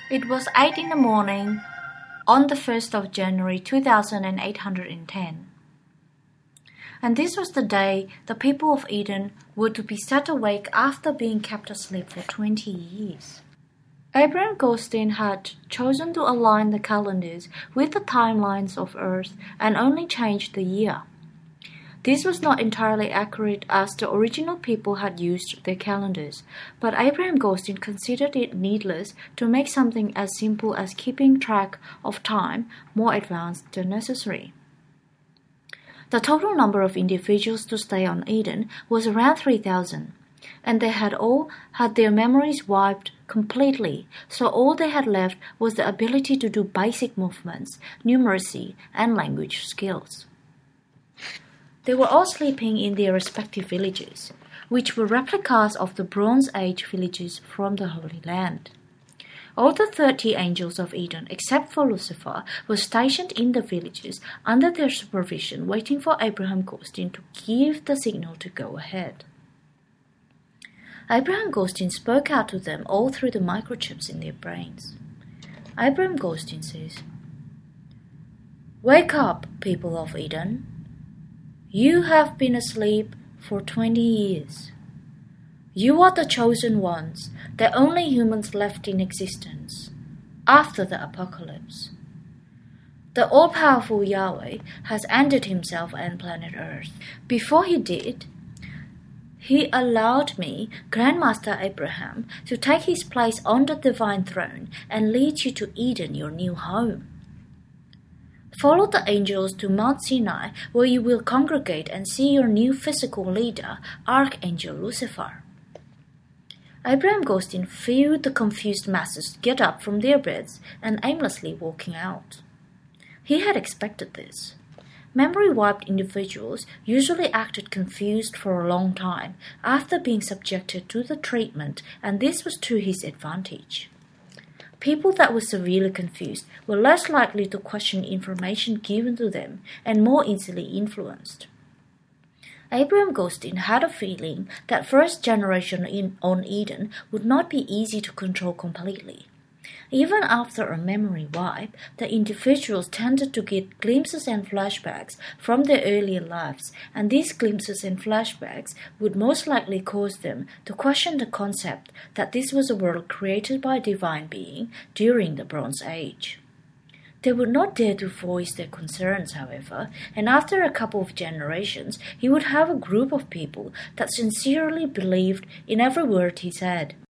It was 8 in the morning on the 1st of January 2810. And this was the day the people of Eden were to be set awake after being kept asleep for 20 years. Abraham Goldstein had chosen to align the calendars with the timelines of Earth and only changed the year. This was not entirely accurate as the original people had used their calendars, but Abraham Goldstein considered it needless to make something as simple as keeping track of time more advanced than necessary. The total number of individuals to stay on Eden was around 3,000, and they had all had their memories wiped completely, so all they had left was the ability to do basic movements, numeracy, and language skills. They were all sleeping in their respective villages, which were replicas of the Bronze Age villages from the Holy Land. All the 30 angels of Eden, except for Lucifer, were stationed in the villages under their supervision, waiting for Abraham Goldstein to give the signal to go ahead. Abraham Goldstein spoke out to them all through the microchips in their brains. Abraham Goldstein says, "Wake up, people of Eden. You have been asleep for 20 years. You are the chosen ones, the only humans left in existence after the apocalypse. The all-powerful Yahweh has ended himself and planet Earth. Before he did, he allowed me, Grandmaster Abraham, to take his place on the divine throne and lead you to Eden, your new home. Follow the angels to Mount Sinai, where you will congregate and see your new physical leader, Archangel Lucifer." Abraham Goldstein viewed the confused masses get up from their beds and aimlessly walking out. He had expected this. Memory-wiped individuals usually acted confused for a long time after being subjected to the treatment, and this was to his advantage. People that were severely confused were less likely to question information given to them and more easily influenced. Abraham Goldstein had a feeling that first generation on Eden would not be easy to control completely. Even after a memory wipe, the individuals tended to get glimpses and flashbacks from their earlier lives, and these glimpses and flashbacks would most likely cause them to question the concept that this was a world created by a divine being during the Bronze Age. They would not dare to voice their concerns, however, and after a couple of generations, he would have a group of people that sincerely believed in every word he said.